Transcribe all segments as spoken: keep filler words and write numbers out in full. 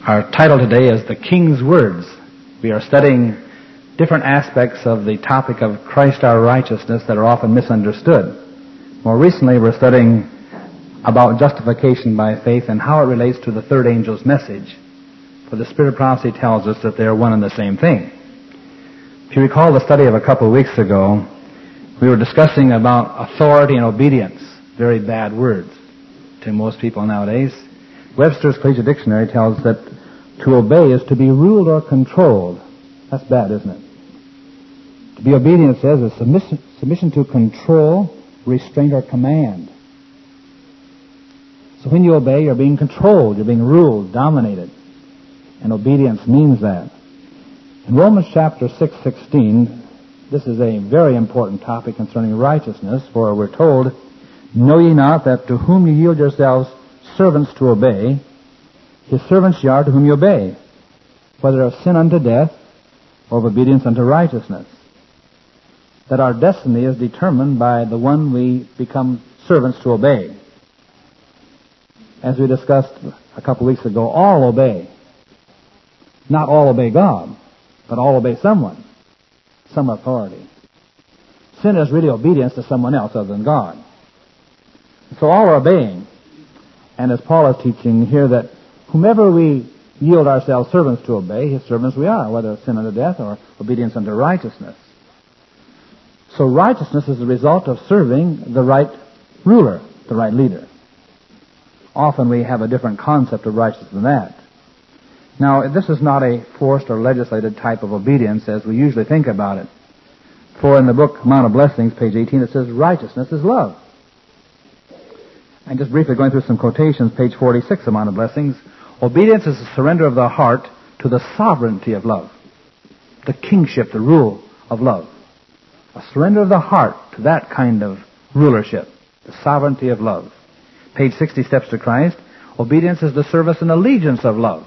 Our title today is The King's Words. We are studying different aspects of the topic of Christ our righteousness that are often misunderstood. More recently, we're studying about justification by faith and how it relates to the third angel's message. For the Spirit of prophecy tells us that they are one and the same thing. If you recall the study of a couple of weeks ago, we were discussing about authority and obedience, very bad words to most people nowadays. Webster's Collegiate Dictionary tells that to obey is to be ruled or controlled. That's bad, isn't it? To be obedient, it says, is submission, submission to control, restraint, or command. So when you obey, you're being controlled, you're being ruled, dominated. And obedience means that. In Romans chapter six sixteen, this is a very important topic concerning righteousness, for we're told, "Know ye not that to whom ye yield yourselves servants to obey, his servants ye are to whom you obey, whether of sin unto death or of obedience unto righteousness." That our destiny is determined by the one we become servants to obey. As we discussed a couple weeks ago, all obey. Not all obey God, but all obey someone, some authority. Sin is really obedience to someone else other than God. So all are obeying. And as Paul is teaching here, that whomever we yield ourselves servants to obey, his servants we are, whether of sin unto death or obedience unto righteousness. So righteousness is the result of serving the right ruler, the right leader. Often we have a different concept of righteousness than that. Now, this is not a forced or legislated type of obedience as we usually think about it. For in the book Mount of Blessings, page eighteen, it says, righteousness is love. And just briefly going through some quotations, page forty-six of Mount of Blessings, obedience is the surrender of the heart to the sovereignty of love, the kingship, the rule of love. A surrender of the heart to that kind of rulership, the sovereignty of love. Page sixty, Steps to Christ, obedience is the service and allegiance of love.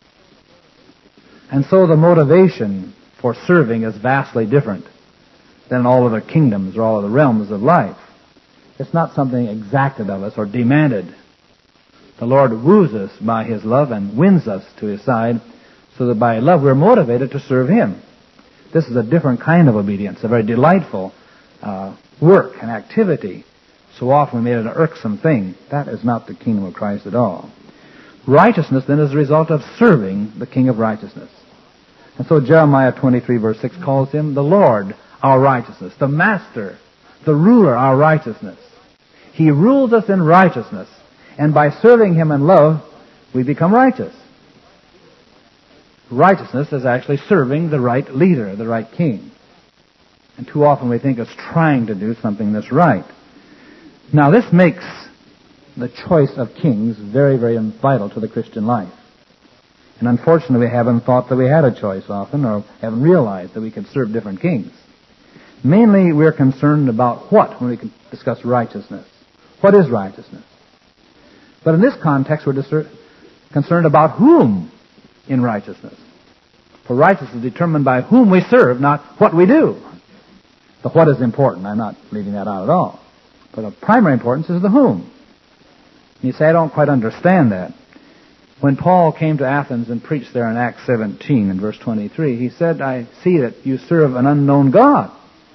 And so the motivation for serving is vastly different than all other kingdoms or all other realms of life. It's not something exacted of us or demanded. The Lord woos us by His love and wins us to His side, so that by love we're motivated to serve Him. This is a different kind of obedience, a very delightful uh, work and activity. So often we made it an irksome thing. That is not the kingdom of Christ at all. Righteousness then is the result of serving the King of righteousness. And so Jeremiah twenty-three verse six calls Him the Lord, our righteousness, the Master, the ruler, our righteousness. He rules us in righteousness, and by serving Him in love, we become righteous. Righteousness is actually serving the right leader, the right king. And too often we think it's trying to do something that's right. Now this makes the choice of kings very, very vital to the Christian life. And unfortunately we haven't thought that we had a choice often, or haven't realized that we could serve different kings. Mainly we're concerned about what when we discuss righteousness. What is righteousness? But in this context we're discer- concerned about whom in righteousness. For righteousness is determined by whom we serve, not what we do. The what is important. I'm not leaving that out at all. But of primary importance is the whom. You say, I don't quite understand that. When Paul came to Athens and preached there in Acts seventeen in verse twenty-three, he said, I see that you serve an unknown God.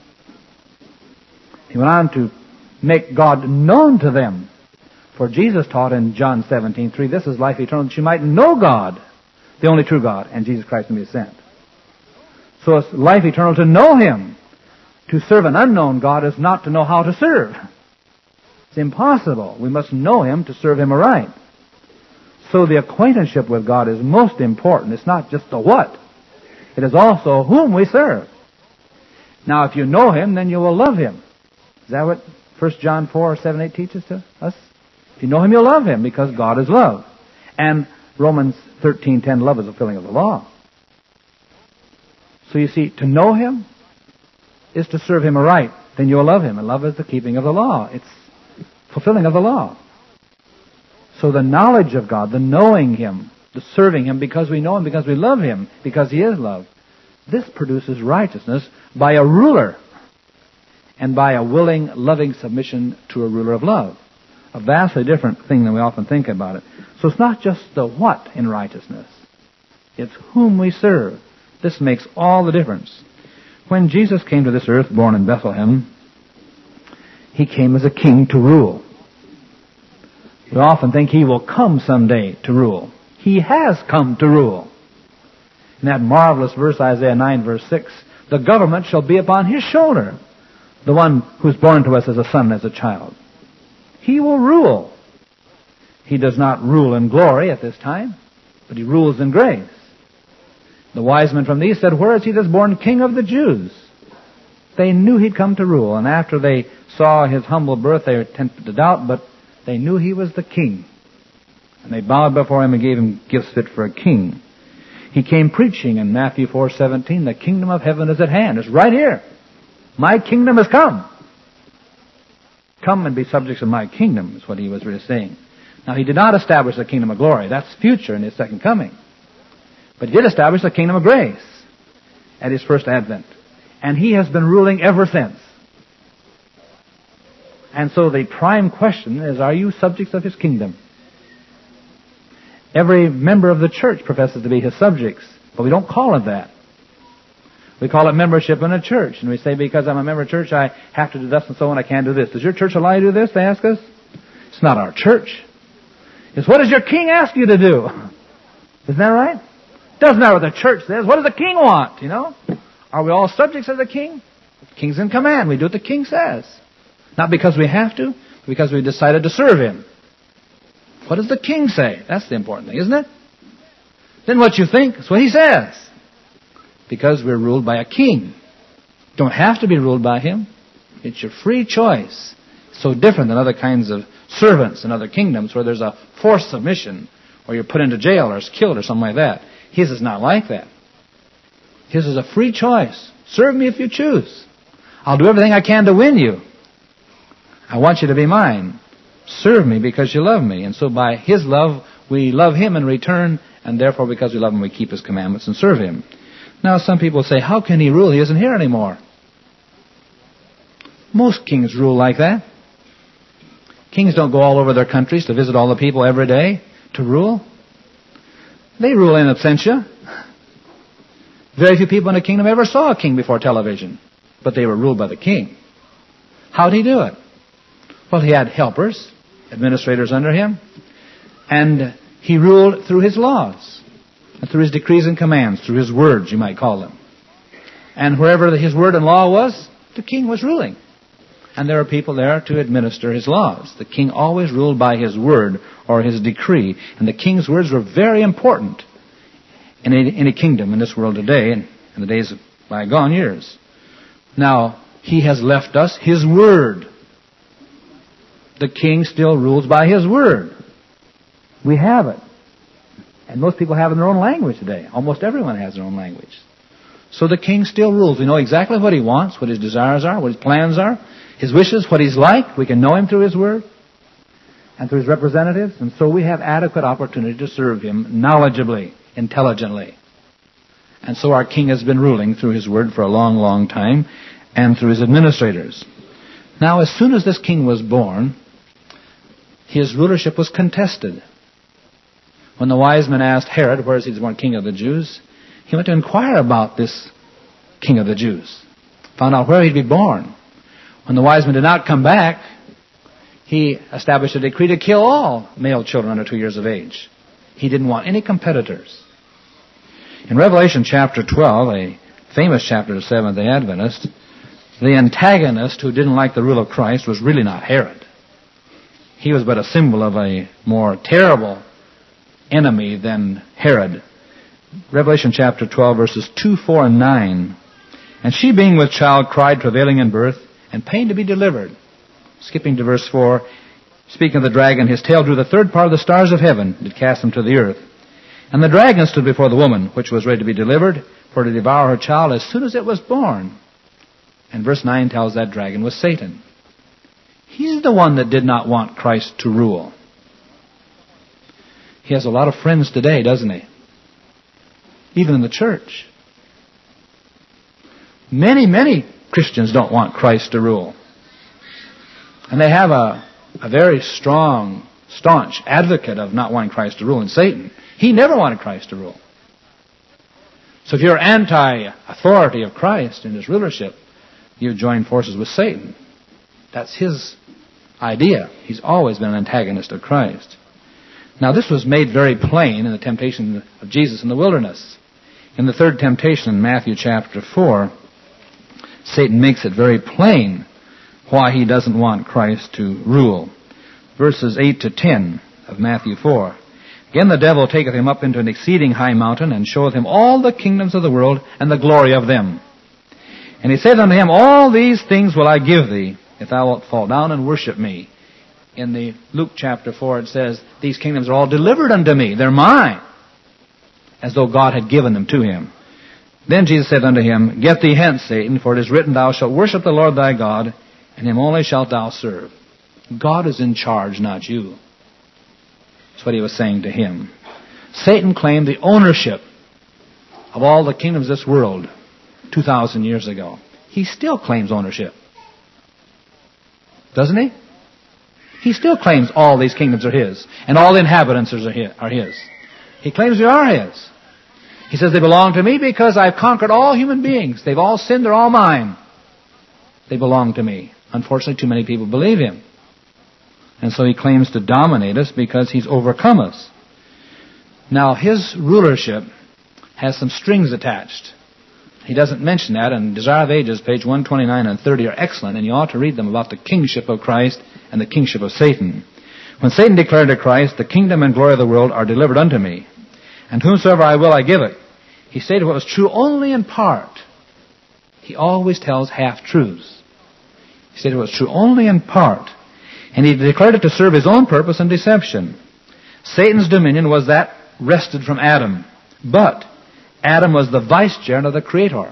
He went on to make God known to them. For Jesus taught in John seventeen three, this is life eternal, that you might know God, the only true God, and Jesus Christ whom He has sent. So it's life eternal to know Him. To serve an unknown God is not to know how to serve. It's impossible. We must know Him to serve Him aright. So the acquaintanceship with God is most important. It's not just the what. It is also whom we serve. Now, if you know Him, then you will love Him. Is that what First John four, seven, eight teaches to us? If you know Him, you'll love Him, because God is love. And Romans thirteen ten, love is the fulfilling of the law. So you see, to know Him is to serve Him aright. Then you'll love Him. And love is the keeping of the law. It's fulfilling of the law. So the knowledge of God, the knowing Him, the serving Him because we know Him, because we love Him, because He is love, this produces righteousness by a ruler and by a willing, loving submission to a ruler of love. A vastly different thing than we often think about it. So it's not just the what in righteousness. It's whom we serve. This makes all the difference. When Jesus came to this earth, born in Bethlehem, He came as a king to rule. We often think He will come someday to rule. He has come to rule. In that marvelous verse, Isaiah nine, verse six, the government shall be upon His shoulder, the one who's born to us as a son, as a child. He will rule. He does not rule in glory at this time, but He rules in grace. The wise men from the east said, where is He that's born King of the Jews? They knew He'd come to rule, and after they saw His humble birth, they were tempted to doubt, but they knew He was the King. And they bowed before Him and gave Him gifts fit for a king. He came preaching in Matthew four seventeen, the kingdom of heaven is at hand. It's right here. My kingdom has come. Come and be subjects of my kingdom, is what He was really saying. Now, He did not establish the kingdom of glory. That's future in His second coming. But He did establish the kingdom of grace at His first advent. And He has been ruling ever since. And so the prime question is, are you subjects of His kingdom? Every member of the church professes to be His subjects, but we don't call it that. We call it membership in a church. And we say, because I'm a member of church, I have to do this and so on, I can't do this. Does your church allow you to do this, they ask us? It's not our church. It's what does your king ask you to do? Isn't that right? Doesn't matter what the church says. What does the king want, you know? Are we all subjects of the king? The king's in command. We do what the king says. Not because we have to, but because we decided to serve Him. What does the king say? That's the important thing, isn't it? Then what you think is what he says. Because we're ruled by a king. Don't have to be ruled by him. It's your free choice. So different than other kinds of servants in other kingdoms where there's a forced submission, or you're put into jail or killed or something like that. His is not like that. His is a free choice. Serve me if you choose. I'll do everything I can to win you. I want you to be mine. Serve me because you love me. And so by His love, we love Him in return, and therefore because we love Him, we keep His commandments and serve Him. Now some people say, how can He rule? He isn't here anymore. Most kings rule like that. Kings don't go all over their countries to visit all the people every day to rule. They rule in absentia. Very few people in a kingdom ever saw a king before television, but they were ruled by the king. How did He do it? Well, He had helpers, administrators under Him, and He ruled through His laws, and through His decrees and commands, through His words, you might call them. And wherever His word and law was, the king was ruling. And there are people there to administer His laws. The king always ruled by His word or His decree. And the king's words were very important in a, in a kingdom in this world today and in the days of bygone years. Now, He has left us His word. The king still rules by His word. We have it. And most people have it in their own language today. Almost everyone has their own language. So the king still rules. We know exactly what he wants, what his desires are, what his plans are, his wishes, what he's like. We can know him through his word and through his representatives. And so we have adequate opportunity to serve him knowledgeably, intelligently. And so our king has been ruling through his word for a long, long time and through his administrators. Now, as soon as this king was born, his rulership was contested. When the wise men asked Herod, where is he born king of the Jews, he went to inquire about this king of the Jews. Found out where he'd be born. When the wise men did not come back, he established a decree to kill all male children under two years of age. He didn't want any competitors. In Revelation chapter twelve, a famous chapter of the Seventh-day Adventist, the antagonist who didn't like the rule of Christ was really not Herod. He was but a symbol of a more terrible enemy than Herod. Revelation chapter twelve, verses two, four, and nine. And she, being with child, cried, travailing in birth, and pain to be delivered. Skipping to verse four, speaking of the dragon, his tail drew the third part of the stars of heaven, did cast them to the earth. And the dragon stood before the woman, which was ready to be delivered, for to devour her child as soon as it was born. And verse nine tells that dragon was Satan. He's the one that did not want Christ to rule. He has a lot of friends today, doesn't he? Even in the church. Many, many Christians don't want Christ to rule. And they have a, a very strong, staunch advocate of not wanting Christ to rule in Satan. He never wanted Christ to rule. So if you're anti-authority of Christ in His rulership, you join forces with Satan. That's his idea. He's always been an antagonist of Christ. Now this was made very plain in the temptation of Jesus in the wilderness. In the third temptation in Matthew chapter four, Satan makes it very plain why he doesn't want Christ to rule. Verses eight to ten of Matthew four. Again the devil taketh him up into an exceeding high mountain, and showeth him all the kingdoms of the world, and the glory of them. And he saith unto him, All these things will I give thee, if thou wilt fall down and worship me. In the Luke chapter four it says, These kingdoms are all delivered unto me, they're mine, as though God had given them to him. Then Jesus said unto him, Get thee hence, Satan, for it is written, Thou shalt worship the Lord thy God, and him only shalt thou serve. God is in charge, not you. That's what he was saying to him. Satan claimed the ownership of all the kingdoms of this world two thousand years ago. He still claims ownership. Doesn't he? He still claims all these kingdoms are his, and all the inhabitants are his. He claims they are his. He says they belong to me because I've conquered all human beings. They've all sinned, they're all mine. They belong to me. Unfortunately, too many people believe him. And so he claims to dominate us because he's overcome us. Now, his rulership has some strings attached. He doesn't mention that, and Desire of Ages, page one twenty-nine and thirty, are excellent, and you ought to read them about the kingship of Christ and the kingship of Satan. When Satan declared to Christ, The kingdom and glory of the world are delivered unto me, and whomsoever I will I give it, he stated what was true only in part. He always tells half-truths. He stated what was true only in part. And he declared it to serve his own purpose and deception. Satan's dominion was that wrested from Adam. But Adam was the vicegerent of the Creator.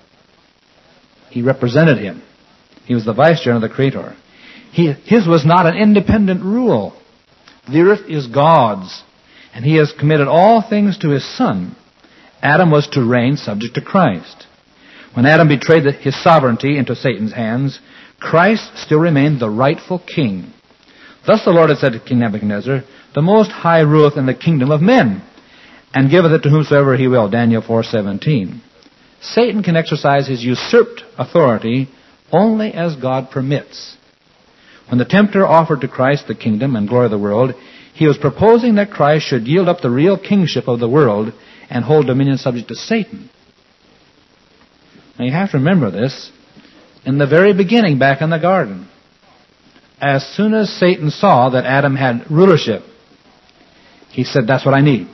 He represented him. He was the vicegerent of the Creator. He, his was not an independent rule. The earth is God's, and he has committed all things to his Son. Adam was to reign subject to Christ. When Adam betrayed his sovereignty into Satan's hands, Christ still remained the rightful king. Thus the Lord had said to King Nebuchadnezzar, The Most High ruleth in the kingdom of men, and giveth it to whomsoever he will. Daniel four seventeen. Satan can exercise his usurped authority only as God permits. When the tempter offered to Christ the kingdom and glory of the world, he was proposing that Christ should yield up the real kingship of the world and hold dominion subject to Satan. Now you have to remember this. In the very beginning, back in the garden, as soon as Satan saw that Adam had rulership, he said, That's what I need.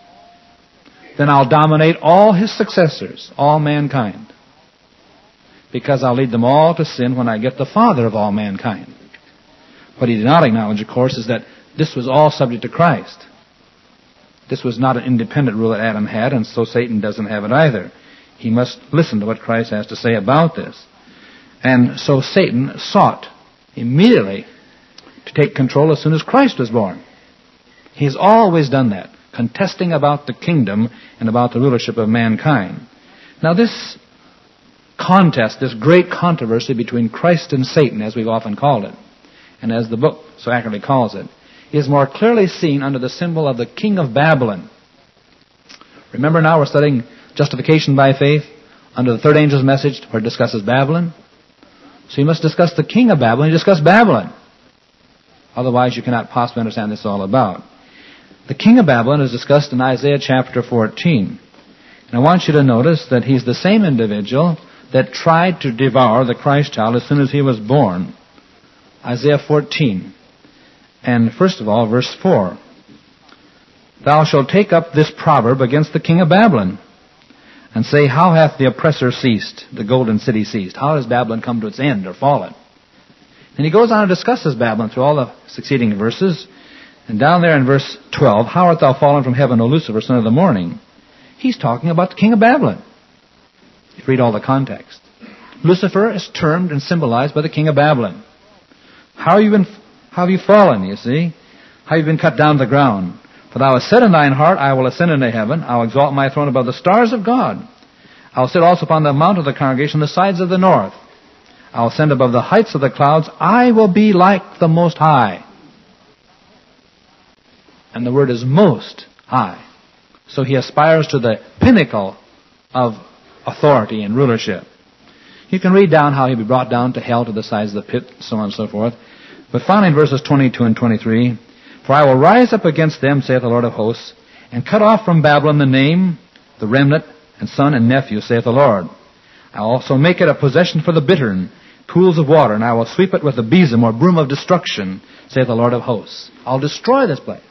Then I'll dominate all his successors, all mankind, because I'll lead them all to sin when I get the Father of all mankind. What he did not acknowledge, of course, is that this was all subject to Christ. This was not an independent rule that Adam had, and so Satan doesn't have it either. He must listen to what Christ has to say about this. And so Satan sought immediately to take control as soon as Christ was born. He's always done that, contesting about the kingdom and about the rulership of mankind. Now this contest, this great controversy between Christ and Satan, as we've often called it, and as the book so accurately calls it, is more clearly seen under the symbol of the king of Babylon. Remember now we're studying justification by faith under the third angel's message where it discusses Babylon. So you must discuss the king of Babylon. You discuss Babylon. Otherwise you cannot possibly understand this all about. The king of Babylon is discussed in Isaiah chapter fourteen. And I want you to notice that he's the same individual that tried to devour the Christ child as soon as he was born. Isaiah fourteen. And first of all, verse four. Thou shalt take up this proverb against the king of Babylon, and say, How hath the oppressor ceased, the golden city ceased? How has Babylon come to its end or fallen? And he goes on and discusses Babylon through all the succeeding verses. And down there in verse twelve, How art thou fallen from heaven, O Lucifer, son of the morning? He's talking about the king of Babylon. You read all the context. Lucifer is termed and symbolized by the king of Babylon. How have you been, how have you fallen, you see? How have you been cut down to the ground? For thou hast said in thine heart, I will ascend into heaven. I will exalt my throne above the stars of God. I will sit also upon the mount of the congregation, the sides of the north. I will ascend above the heights of the clouds. I will be like the Most High. And the word is most high. So he aspires to the pinnacle of authority and rulership. You can read down how he'll be brought down to hell to the sides of the pit, so on and so forth. But finally in verses twenty-two and twenty-three, for I will rise up against them, saith the Lord of hosts, and cut off from Babylon the name, the remnant, and son and nephew, saith the Lord. I will also make it a possession for the bittern, pools of water, and I will sweep it with a besom or broom of destruction, saith the Lord of hosts. I'll destroy this place.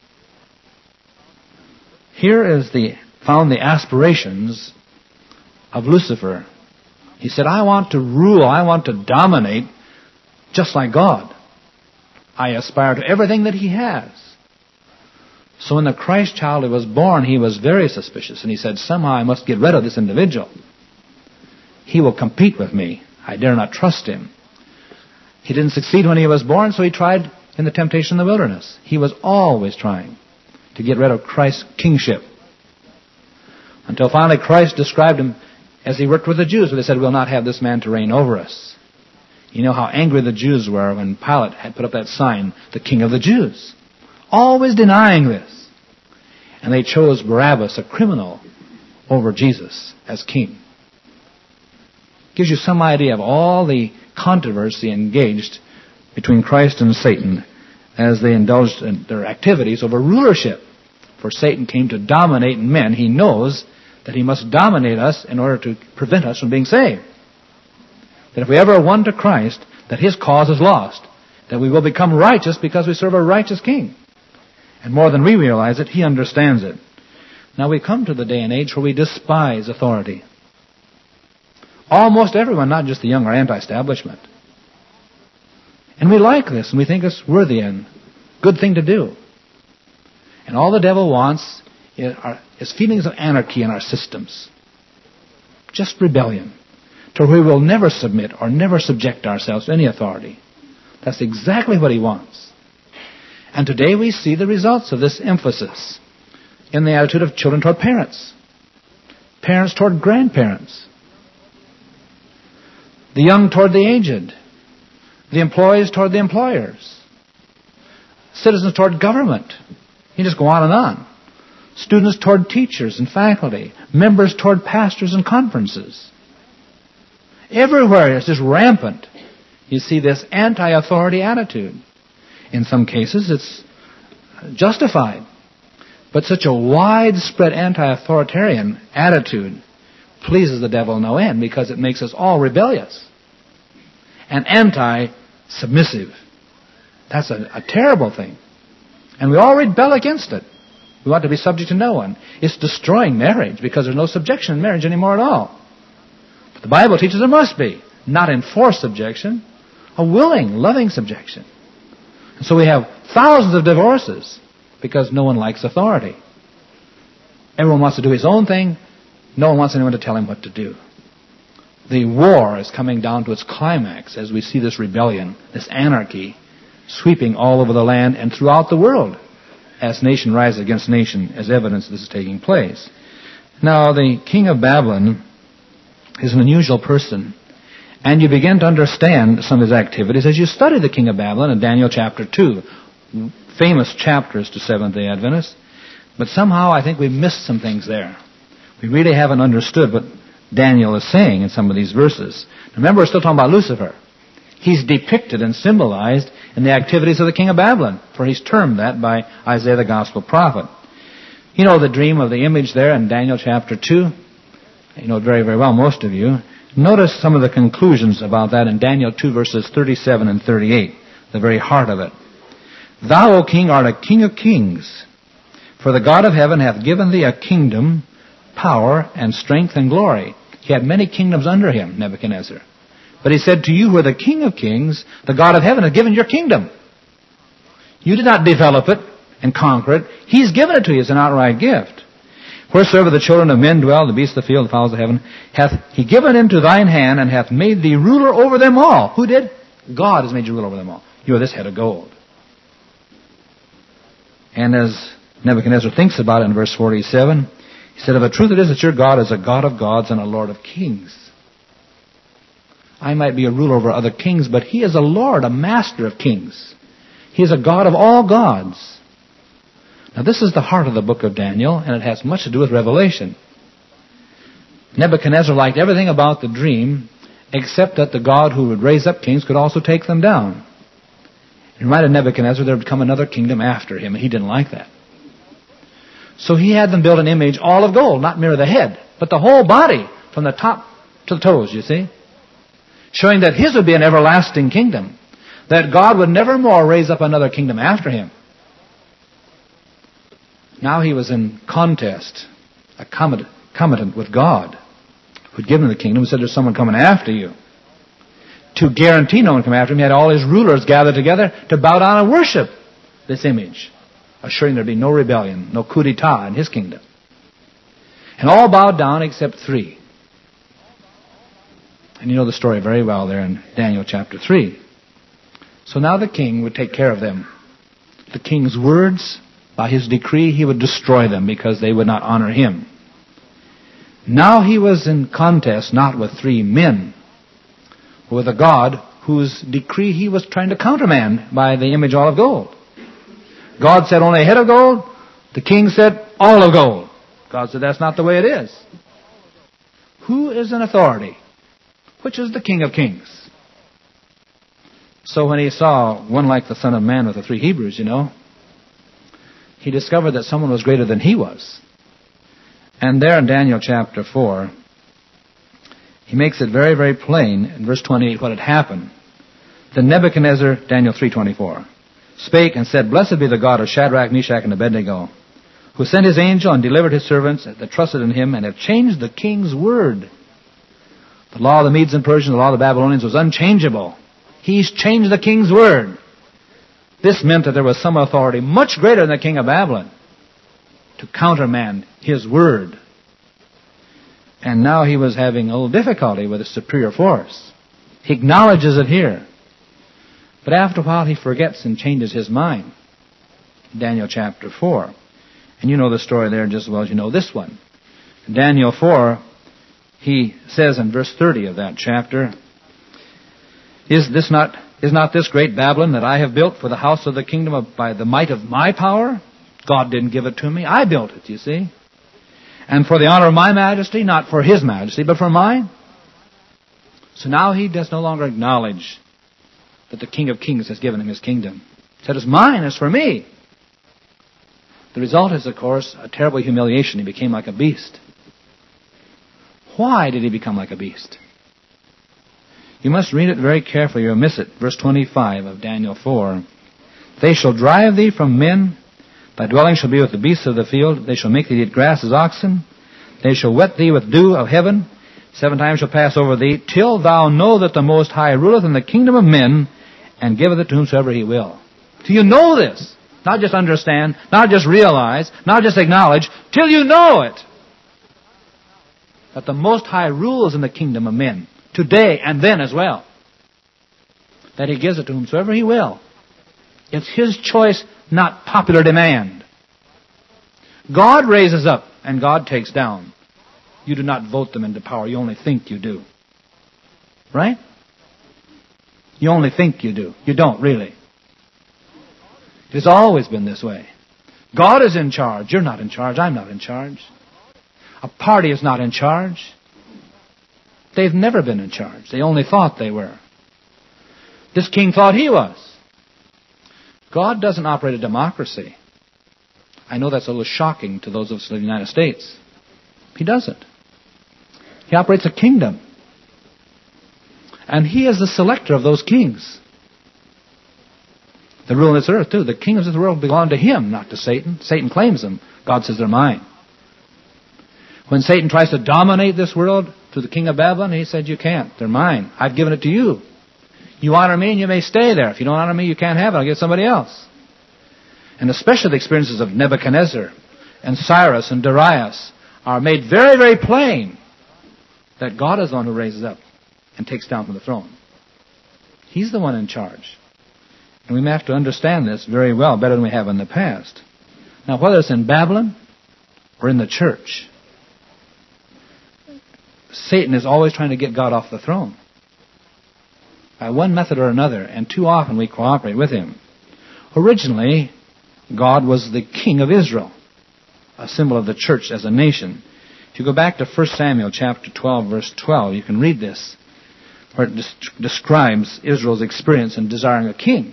Here is the found the aspirations of Lucifer. He said, I want to rule, I want to dominate just like God. I aspire to everything that he has. So when the Christ child was born, he was very suspicious, and he said, somehow I must get rid of this individual. He will compete with me. I dare not trust him. He didn't succeed when he was born, so he tried in the temptation in the wilderness. He was always trying to get rid of Christ's kingship. Until finally Christ described him as he worked with the Jews, where they said, we'll not have this man to reign over us. You know how angry the Jews were when Pilate had put up that sign, the King of the Jews. Always denying this. And they chose Barabbas, a criminal, over Jesus as king. Gives you some idea of all the controversy engaged between Christ and Satan as they indulged in their activities over rulership. For Satan came to dominate men. He knows that he must dominate us in order to prevent us from being saved. That if we ever won to Christ, that his cause is lost. That we will become righteous because we serve a righteous king. And more than we realize it, he understands it. Now we come to the day and age where we despise authority. Almost everyone, not just the young, are anti-establishment. And we like this, and we think it's worthy and good thing to do. And all the devil wants is feelings of anarchy in our systems. Just rebellion. To where we will never submit or never subject ourselves to any authority. That's exactly what he wants. And today we see the results of this emphasis in the attitude of children toward parents. Parents toward grandparents. The young toward the aged. The employees toward the employers. Citizens toward government. You just go on and on. Students toward teachers and faculty. Members toward pastors and conferences. Everywhere it's just rampant. You see this anti-authority attitude. In some cases it's justified. But such a widespread anti-authoritarian attitude pleases the devil no end because it makes us all rebellious and anti-submissive. That's a, a terrible thing. And we all rebel against it. We want to be subject to no one. It's destroying marriage because there's no subjection in marriage anymore at all. But the Bible teaches there must be. Not enforced subjection, a willing, loving subjection. And so we have thousands of divorces because no one likes authority. Everyone wants to do his own thing. No one wants anyone to tell him what to do. The war is coming down to its climax as we see this rebellion, this anarchy, sweeping all over the land and throughout the world as nation rises against nation, as evidence this is taking place. Now, the king of Babylon is an unusual person, and you begin to understand some of his activities as you study the king of Babylon in Daniel chapter two, famous chapters to Seventh-day Adventists, but somehow I think we've missed some things there. We really haven't understood what Daniel is saying in some of these verses. Remember, we're still talking about Lucifer. He's depicted and symbolized in the activities of the king of Babylon, for he's termed that by Isaiah the gospel prophet. You know the dream of the image there in Daniel chapter two? You know it very, very well, most of you. Notice some of the conclusions about that in Daniel two, verses thirty-seven and thirty-eight, the very heart of it. Thou, O king, art a king of kings, for the God of heaven hath given thee a kingdom, power, and strength, and glory. He had many kingdoms under him, Nebuchadnezzar. But he said to you, who are the king of kings, the God of heaven has given your kingdom. You did not develop it and conquer it. He's given it to you as an outright gift. Wheresoever the children of men dwell, the beasts of the field, the fowls of heaven, hath he given into thine hand, and hath made thee ruler over them all. Who did? God has made you ruler over them all. You are this head of gold. And as Nebuchadnezzar thinks about it in verse forty-seven, he said, of a truth it is that your God is a God of gods and a Lord of kings. I might be a ruler over other kings, but he is a Lord, a master of kings. He is a God of all gods. Now this is the heart of the book of Daniel, and it has much to do with Revelation. Nebuchadnezzar liked everything about the dream except that the God who would raise up kings could also take them down. It reminded Nebuchadnezzar there would come another kingdom after him, and he didn't like that. So he had them build an image all of gold, not merely the head, but the whole body from the top to the toes, you see, showing that his would be an everlasting kingdom, that God would never more raise up another kingdom after him. Now he was in contest, a combatant with God, who had given him the kingdom, and said, there's someone coming after you. To guarantee no one come after him, he had all his rulers gathered together to bow down and worship this image, assuring there would be no rebellion, no coup d'etat in his kingdom. And all bowed down except three. And you know the story very well there in Daniel chapter three. So now the king would take care of them. The king's words, by his decree, he would destroy them because they would not honor him. Now he was in contest not with three men, but with a God whose decree he was trying to countermand by the image all of gold. God said only a head of gold. The king said all of gold. God said that's not the way it is. Who is in authority? Which is the King of Kings? So when he saw one like the Son of Man with the three Hebrews, you know, he discovered that someone was greater than he was. And there in Daniel chapter four, he makes it very, very plain in verse twenty-eight what had happened. Then Nebuchadnezzar, Daniel three twenty-four, spake and said, Blessed be the God of Shadrach, Meshach, and Abednego, who sent his angel and delivered his servants that trusted in him and have changed the king's word. The law of the Medes and Persians, the law of the Babylonians was unchangeable. He's changed the king's word. This meant that there was some authority much greater than the king of Babylon to countermand his word. And now he was having a little difficulty with a superior force. He acknowledges it here. But after a while he forgets and changes his mind. Daniel chapter four. And you know the story there just as well as you know this one. In Daniel four, he says in verse thirty of that chapter, Is this not is not this great Babylon that I have built for the house of the kingdom of, by the might of my power? God didn't give it to me. I built it, you see. And for the honor of my majesty, not for his majesty, but for mine. So now he does no longer acknowledge that the King of Kings has given him his kingdom. He said, it's mine, it's for me. The result is, of course, a terrible humiliation. He became like a beast. Why did he become like a beast? You must read it very carefully, you'll miss it. Verse twenty-five of Daniel four. They shall drive thee from men. Thy dwelling shall be with the beasts of the field. They shall make thee eat grass as oxen. They shall wet thee with dew of heaven. Seven times shall pass over thee, till thou know that the Most High ruleth in the kingdom of men, and giveth it to whomsoever he will. Till you know this. Not just understand, not just realize, not just acknowledge, till you know it. That the Most High rules in the kingdom of men, today and then as well. That he gives it to whomsoever he will. It's his choice, not popular demand. God raises up and God takes down. You do not vote them into power. You only think you do. Right? You only think you do. You don't really. It's always been this way. God is in charge. You're not in charge. I'm not in charge. A party is not in charge. They've never been in charge. They only thought they were. This king thought he was. God doesn't operate a democracy. I know that's a little shocking to those of us in the United States. He doesn't. He operates a kingdom. And he is the selector of those kings. The rule of this earth, too. The kingdoms of the world belong to him, not to Satan. Satan claims them. God says they're mine. When Satan tries to dominate this world through the king of Babylon, he said, you can't. They're mine. I've given it to you. You honor me and you may stay there. If you don't honor me, you can't have it. I'll give somebody else. And especially the experiences of Nebuchadnezzar and Cyrus and Darius are made very, very plain that God is the one who raises up and takes down from the throne. He's the one in charge. And we may have to understand this very well, better than we have in the past. Now, whether it's in Babylon or in the church, Satan is always trying to get God off the throne. By one method or another, and too often we cooperate with him. Originally, God was the king of Israel, a symbol of the church as a nation. If you go back to First Samuel chapter twelve, verse twelve, you can read this, where it des- describes Israel's experience in desiring a king.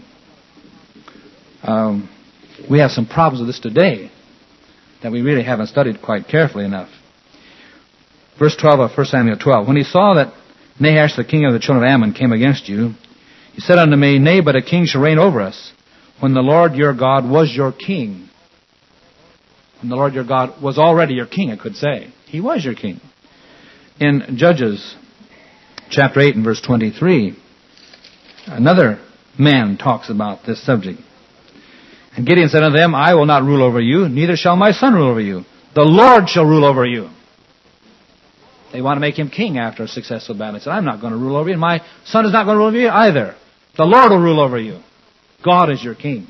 Um, we have some problems with this today that we really haven't studied quite carefully enough. Verse twelve of First Samuel twelve. When he saw that Nahash, the king of the children of Ammon, came against you, he said unto me, Nay, but a king shall reign over us, when the Lord your God was your king. When the Lord your God was already your king, I could say. He was your king. In Judges chapter eight and verse twenty-three, another man talks about this subject. And Gideon said unto them, I will not rule over you, neither shall my son rule over you. The Lord shall rule over you. They want to make him king after a successful battle. He said, I'm not going to rule over you, and my son is not going to rule over you either. The Lord will rule over you. God is your king.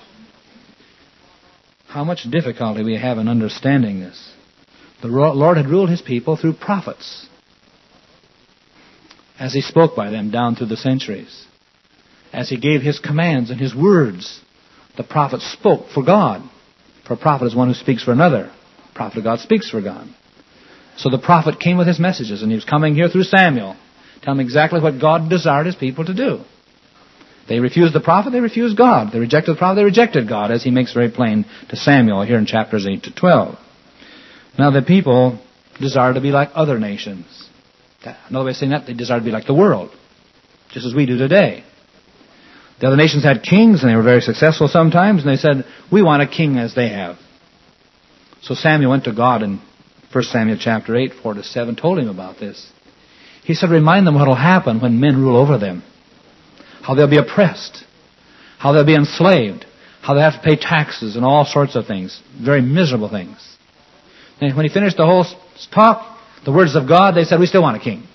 How much difficulty we have in understanding this. The Lord had ruled his people through prophets, as he spoke by them down through the centuries. As he gave his commands and his words, the prophet spoke for God. For a prophet is one who speaks for another. The prophet of God speaks for God. So the prophet came with his messages, and he was coming here through Samuel, telling exactly what God desired his people to do. They refused the prophet, they refused God. They rejected the prophet, they rejected God, as he makes very plain to Samuel here in chapters eight to twelve. Now the people desire to be like other nations. Another way of saying that, they desire to be like the world, just as we do today. The other nations had kings, and they were very successful sometimes, and they said, we want a king as they have. So Samuel went to God in First Samuel chapter eight, four to seven, told him about this. He said, remind them what will happen when men rule over them. How they'll be oppressed. How they'll be enslaved. How they have to pay taxes and all sorts of things. Very miserable things. And when he finished the whole talk, the words of God, they said, we still want a king.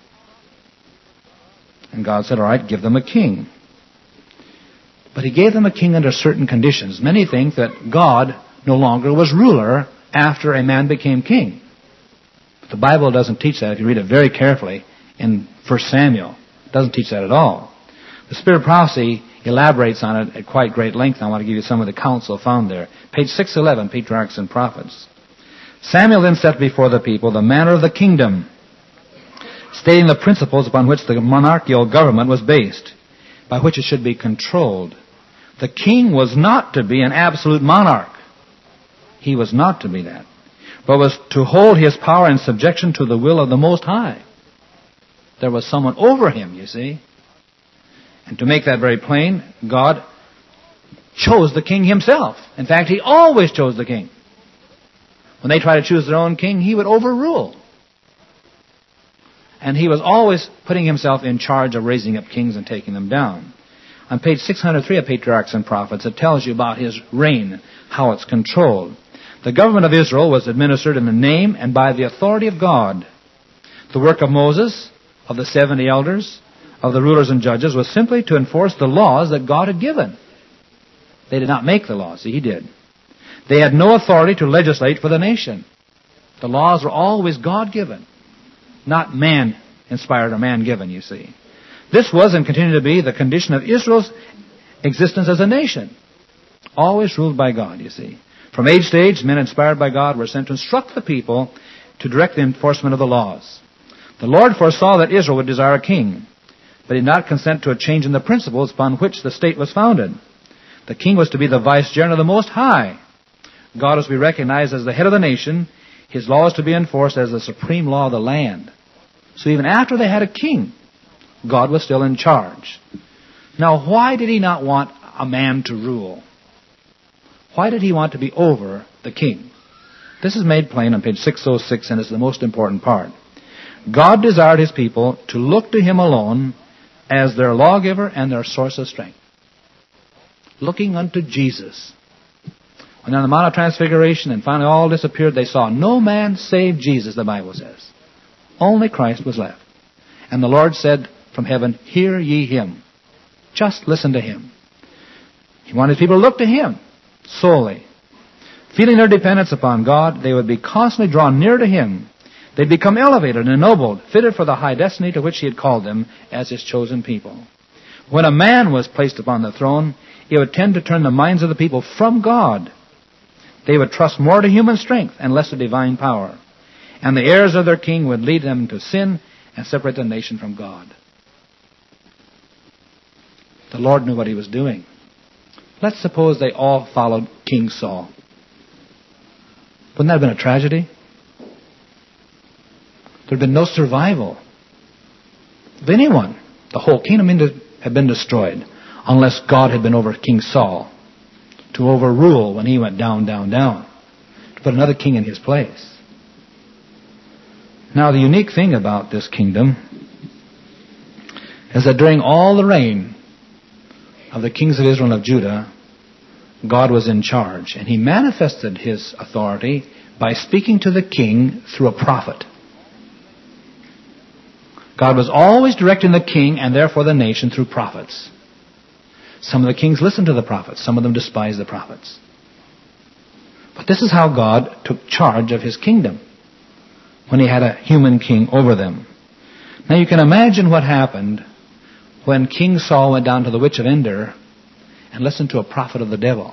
And God said, all right, give them a king. But he gave them a king under certain conditions. Many think that God no longer was ruler after a man became king. But the Bible doesn't teach that. If you read it very carefully in First Samuel, it doesn't teach that at all. The Spirit of Prophecy elaborates on it at quite great length. I want to give you some of the counsel found there. Page six eleven, Patriarchs and Prophets. Samuel then set before the people the manner of the kingdom, stating the principles upon which the monarchical government was based, by which it should be controlled. The king was not to be an absolute monarch. He was not to be that, but was to hold his power in subjection to the will of the Most High. There was someone over him, you see. And to make that very plain, God chose the king himself. In fact, he always chose the king. When they tried to choose their own king, he would overrule. And he was always putting himself in charge of raising up kings and taking them down. On page six hundred three of Patriarchs and Prophets, it tells you about his reign, how it's controlled. The government of Israel was administered in the name and by the authority of God. The work of Moses, of the seventy elders, of the rulers and judges, was simply to enforce the laws that God had given. They did not make the laws. See, he did. They had no authority to legislate for the nation. The laws were always God-given, not man-inspired or man-given, you see. This was and continued to be the condition of Israel's existence as a nation. Always ruled by God, you see. From age to age, men inspired by God were sent to instruct the people to direct the enforcement of the laws. The Lord foresaw that Israel would desire a king, but did not consent to a change in the principles upon which the state was founded. The king was to be the vicegerent of the Most High. God was to be recognized as the head of the nation. His law was to be enforced as the supreme law of the land. So even after they had a king, God was still in charge. Now, why did he not want a man to rule? Why did he want to be over the king? This is made plain on page six oh six, and is the most important part. God desired his people to look to him alone as their lawgiver and their source of strength. Looking unto Jesus. When on the Mount of Transfiguration and finally all disappeared, they saw no man save Jesus, the Bible says. Only Christ was left. And the Lord said from heaven, hear ye him. Just listen to him. He wanted people to look to him solely. Feeling their dependence upon God, they would be constantly drawn near to him. They'd become elevated and ennobled, fitted for the high destiny to which he had called them as his chosen people. When a man was placed upon the throne, it would tend to turn the minds of the people from God. They would trust more to human strength and less to divine power. And the heirs of their king would lead them to sin and separate the nation from God. The Lord knew what he was doing. Let's suppose they all followed King Saul. Wouldn't that have been a tragedy? There had been no survival of anyone. The whole kingdom had been destroyed unless God had been over King Saul to overrule when he went down, down, down, to put another king in his place. Now, the unique thing about this kingdom is that during all the reign of the kings of Israel and of Judah, God was in charge, and he manifested his authority by speaking to the king through a prophet. God was always directing the king and therefore the nation through prophets. Some of the kings listened to the prophets. Some of them despised the prophets. But this is how God took charge of his kingdom when he had a human king over them. Now you can imagine what happened when King Saul went down to the witch of Endor and listened to a prophet of the devil.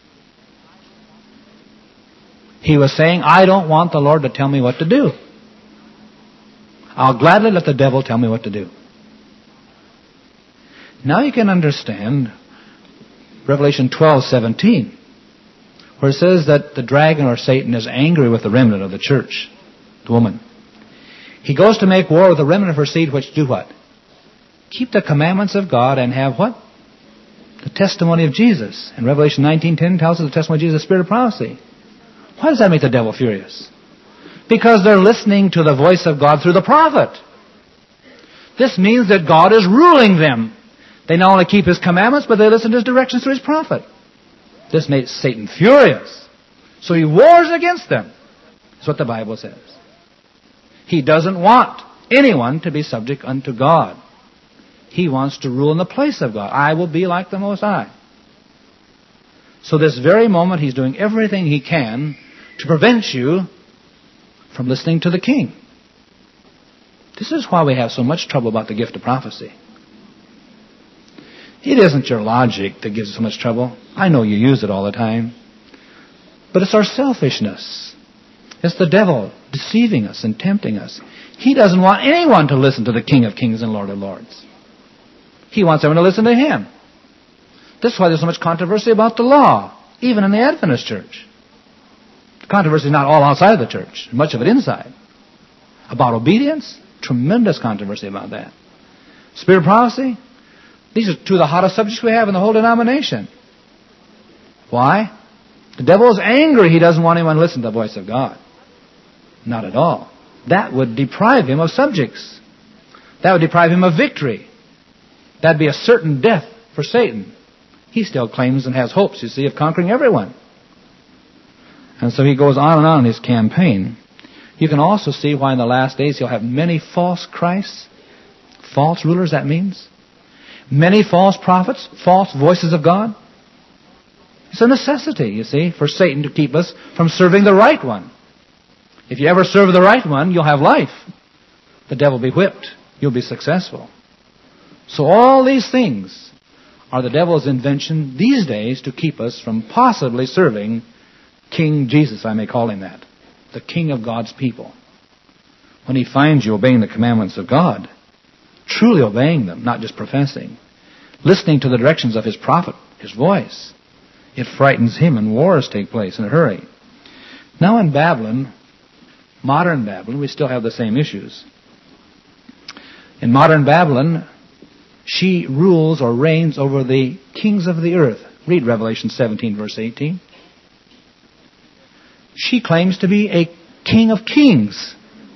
He was saying, I don't want the Lord to tell me what to do. I'll gladly let the devil tell me what to do. Now you can understand Revelation twelve seventeen, where it says that the dragon or Satan is angry with the remnant of the church, the woman. He goes to make war with the remnant of her seed, which do what? Keep the commandments of God and have what? The testimony of Jesus. And Revelation nineteen ten tells us the testimony of Jesus is the spirit of prophecy. Why does that make the devil furious? Because they're listening to the voice of God through the prophet. This means that God is ruling them. They not only keep his commandments, but they listen to his directions through his prophet. This makes Satan furious. So he wars against them. That's what the Bible says. He doesn't want anyone to be subject unto God. He wants to rule in the place of God. I will be like the Most High. So this very moment he's doing everything he can to prevent you from listening to the king. This is why we have so much trouble about the gift of prophecy. It isn't your logic that gives us so much trouble. I know you use it all the time. But it's our selfishness. It's the devil deceiving us and tempting us. He doesn't want anyone to listen to the King of Kings and Lord of Lords. He wants everyone to listen to him. This is why there's so much controversy about the law, even in the Adventist church. The controversy is not all outside of the church, much of it inside. About obedience, tremendous controversy about that. Spirit of prophecy, these are two of the hottest subjects we have in the whole denomination. Why? The devil is angry. He doesn't want anyone to listen to the voice of God. Not at all. That would deprive him of subjects. That would deprive him of victory. That would be a certain death for Satan. He still claims and has hopes, you see, of conquering everyone. And so he goes on and on in his campaign. You can also see why in the last days he'll have many false Christs, false rulers, that means. Many false prophets, false voices of God. It's a necessity, you see, for Satan to keep us from serving the right one. If you ever serve the right one, you'll have life. The devil will be whipped. You'll be successful. So all these things are the devil's invention these days to keep us from possibly serving King Jesus, I may call him that, the King of God's people. When he finds you obeying the commandments of God, truly obeying them, not just professing, listening to the directions of his prophet, his voice, it frightens him and wars take place in a hurry. Now in Babylon, modern Babylon, we still have the same issues. In modern Babylon, she rules or reigns over the kings of the earth. Read Revelation seventeen, verse eighteen. She claims to be a king of kings,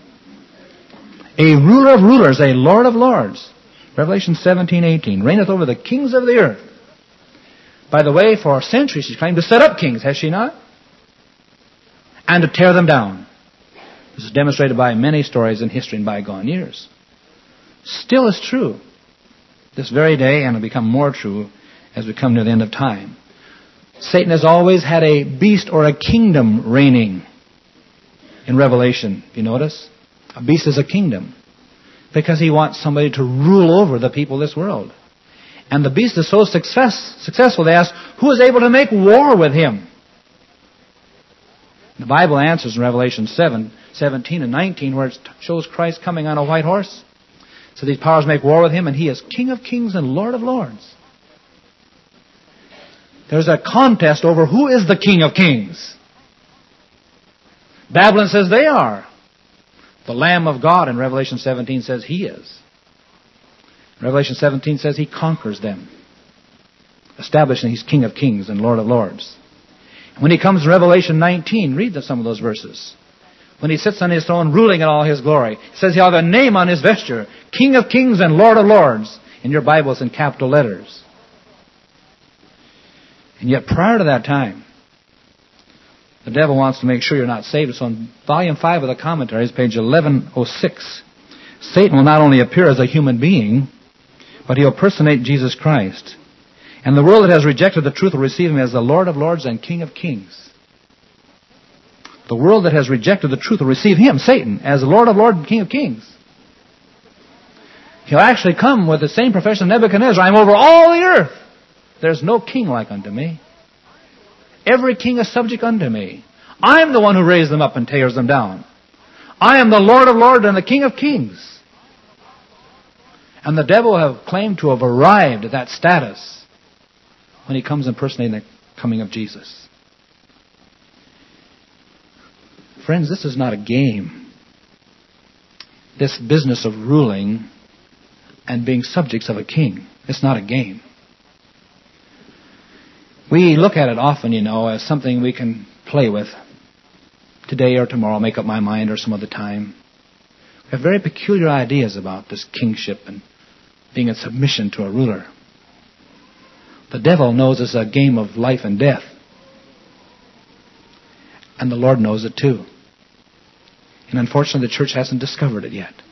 a ruler of rulers, a lord of lords. Revelation seventeen, eighteen. Reigneth over the kings of the earth. By the way, for centuries she's claimed to set up kings, has she not? And to tear them down. This is demonstrated by many stories in history in bygone years. Still is true this very day, and it'll become more true as we come near the end of time. Satan has always had a beast or a kingdom reigning in Revelation. You notice? A beast is a kingdom. Because he wants somebody to rule over the people of this world. And the beast is so success, successful, they ask, who is able to make war with him? The Bible answers in Revelation seven, seventeen and nineteen, where it shows Christ coming on a white horse. So these powers make war with him, and he is King of kings and Lord of lords. There's a contest over who is the King of kings. Babylon says they are. The Lamb of God in Revelation seventeen says he is. Revelation seventeen says he conquers them, establishing he's King of kings and Lord of lords. When he comes in Revelation nineteen, read some of those verses. When he sits on his throne ruling in all his glory, it says he'll have a name on his vesture, King of kings and Lord of lords. In your Bibles in capital letters. And yet prior to that time, the devil wants to make sure you're not saved. So in volume five of the commentaries, page eleven oh six, Satan will not only appear as a human being, but he'll personate Jesus Christ. And the world that has rejected the truth will receive him as the Lord of lords and King of kings. The world that has rejected the truth will receive him, Satan, as the Lord of lords and King of kings. He'll actually come with the same profession of Nebuchadnezzar. I'm over all the earth. There's no king like unto me. Every king is subject unto me. I am the one who raised them up and tears them down. I am the Lord of lords and the King of kings. And the devil have claimed to have arrived at that status when he comes impersonating the coming of Jesus. Friends, this is not a game. This business of ruling and being subjects of a king, it's not a game. We look at it often, you know, as something we can play with today or tomorrow, make up my mind, or some other time. We have very peculiar ideas about this kingship and being in submission to a ruler. The devil knows it's a game of life and death. And the Lord knows it too. And unfortunately, the church hasn't discovered it yet.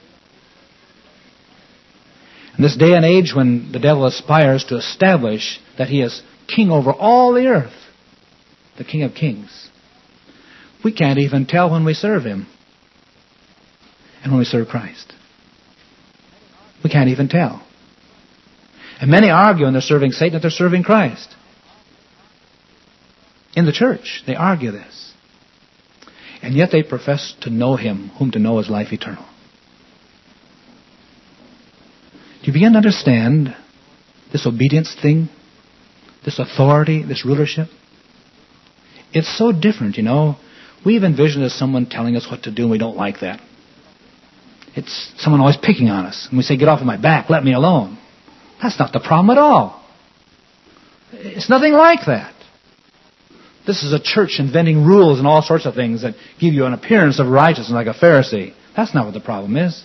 In this day and age when the devil aspires to establish that he is king over all the earth, the King of kings, we can't even tell when we serve him and when we serve Christ. We can't even tell. And many argue when they're serving Satan that they're serving Christ. In the church, they argue this. And yet they profess to know him, whom to know is life eternal. Do you begin to understand this obedience thing? This authority, this rulership? It's so different, you know. We've envisioned as someone telling us what to do, and we don't like that. It's someone always picking on us. And we say, get off of my back, let me alone. That's not the problem at all. It's nothing like that. This is a church inventing rules and all sorts of things that give you an appearance of righteousness like a Pharisee. That's not what the problem is.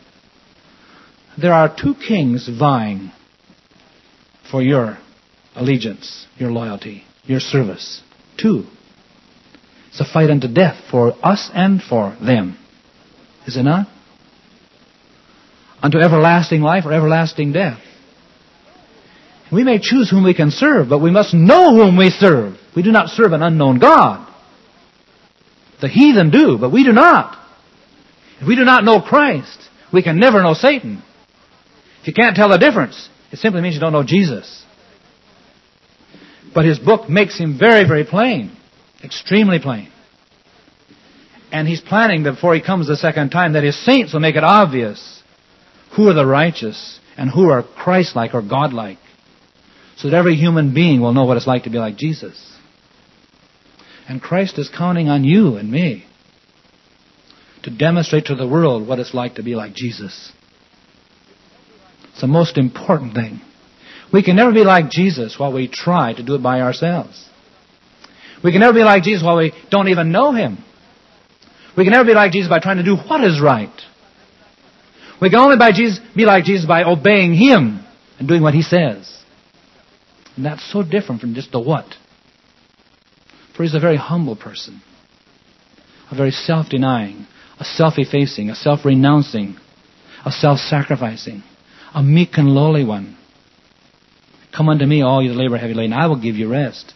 There are two kings vying for your allegiance, your loyalty, your service. Two. It's a fight unto death for us and for them. Is it not? Unto everlasting life or everlasting death. We may choose whom we can serve, but we must know whom we serve. We do not serve an unknown God. The heathen do, but we do not. If we do not know Christ, we can never know Satan. If you can't tell the difference, it simply means you don't know Jesus. But his book makes him very, very plain. Extremely plain. And he's planning that before he comes the second time that his saints will make it obvious who are the righteous and who are Christ-like or God-like. So that every human being will know what it's like to be like Jesus. And Christ is counting on you and me to demonstrate to the world what it's like to be like Jesus. It's the most important thing. We can never be like Jesus while we try to do it by ourselves. We can never be like Jesus while we don't even know him. We can never be like Jesus by trying to do what is right. We can only by Jesus, be like Jesus by obeying him and doing what he says. And that's so different from just the what. For he's a very humble person. A very self-denying, a self-effacing, a self-renouncing, a self-sacrificing, a meek and lowly one. Come unto me, all you that labor heavy laden, I will give you rest.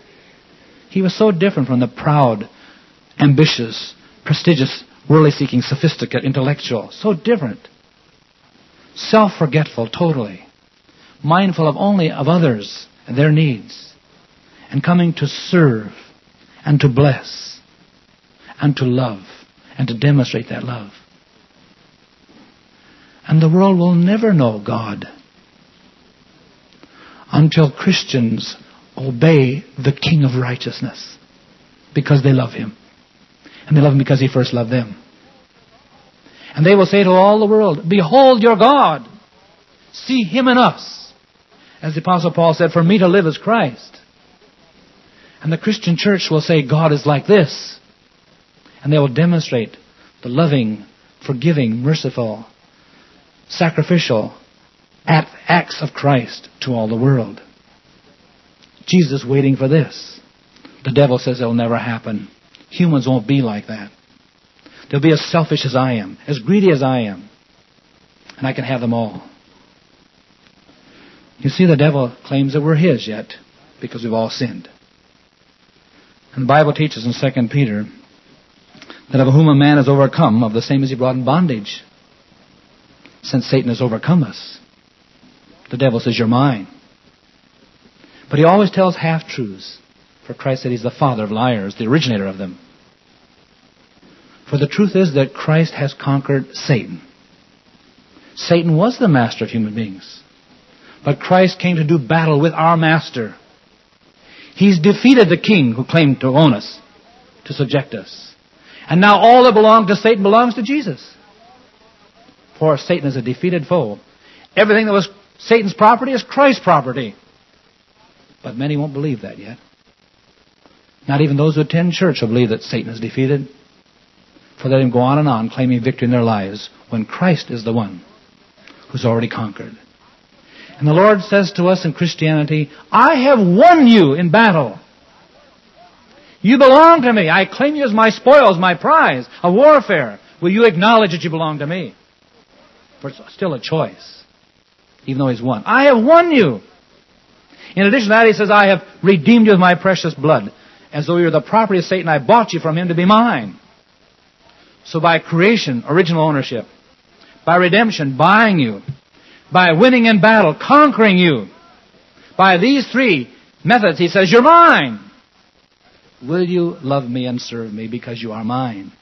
He was so different from the proud, ambitious, prestigious, worldly-seeking, sophisticate, intellectual. So different. Self-forgetful totally. Mindful of only of others and their needs. And coming to serve and to bless and to love and to demonstrate that love. And the world will never know God until Christians obey the King of righteousness because they love Him. And they love Him because He first loved them. And they will say to all the world, behold your God. See Him in us. As the Apostle Paul said, for me to live is Christ. And the Christian church will say, God is like this. And they will demonstrate the loving, forgiving, merciful, sacrificial acts of Christ to all the world. Jesus is waiting for this. The devil says it will never happen. Humans won't be like that. They'll be as selfish as I am, as greedy as I am. And I can have them all. You see, the devil claims that we're his yet, because we've all sinned. And the Bible teaches in Second Peter that of whom a man is overcome, of the same is he brought in bondage. Since Satan has overcome us, the devil says, you're mine. But he always tells half-truths. For Christ said He's the father of liars, the originator of them. For the truth is that Christ has conquered Satan. Satan was the master of human beings. But Christ came to do battle with our master. He's defeated the king who claimed to own us, to subject us. And now all that belonged to Satan belongs to Jesus. For Satan is a defeated foe. Everything that was Satan's property is Christ's property. But many won't believe that yet. Not even those who attend church will believe that Satan is defeated. For let him go on and on claiming victory in their lives when Christ is the one who's already conquered. And the Lord says to us in Christianity, I have won you in battle. You belong to me. I claim you as my spoils, my prize, a warfare. Will you acknowledge that you belong to me? For it's still a choice, even though He's won. I have won you. In addition to that, He says, I have redeemed you with my precious blood. As though you're the property of Satan, I bought you from him to be mine. So by creation, original ownership. By redemption, buying you. By winning in battle, conquering you. By these three methods, He says, you're mine. Will you love me and serve me because you are mine?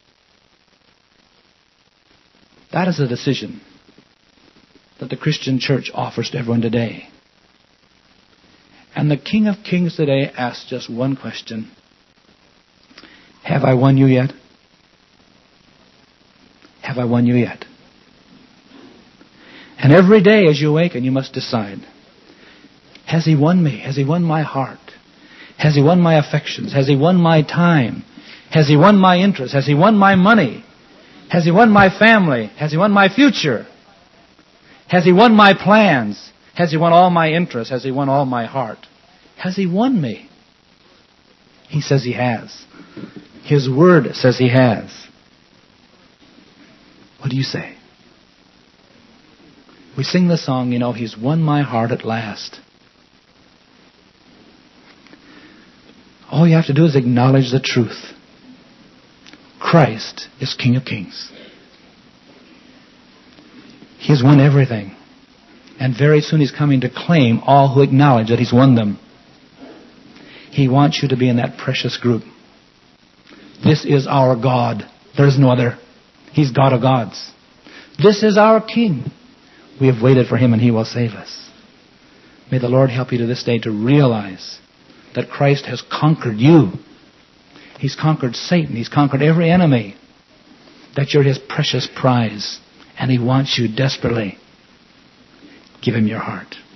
That is a decision that the Christian church offers to everyone today. And the King of Kings today asks just one question. Have I won you yet? Have I won you yet? And every day as you awaken, you must decide, has He won me? Has He won my heart? Has He won my affections? Has He won my time? Has He won my interest? Has He won my money? Has He won my family? Has He won my future? Has He won my plans? Has He won all my interests? Has He won all my heart? Has He won me? He says He has. His Word says He has. What do you say? We sing the song, you know, He's won my heart at last. All you have to do is acknowledge the truth. Christ is King of Kings. He has won everything. And very soon He's coming to claim all who acknowledge that He's won them. He wants you to be in that precious group. This is our God. There is no other. He's God of gods. This is our King. We have waited for Him and He will save us. May the Lord help you to this day to realize that Christ has conquered you. He's conquered Satan. He's conquered every enemy. That you're His precious prize. And He wants you desperately. Give Him your heart.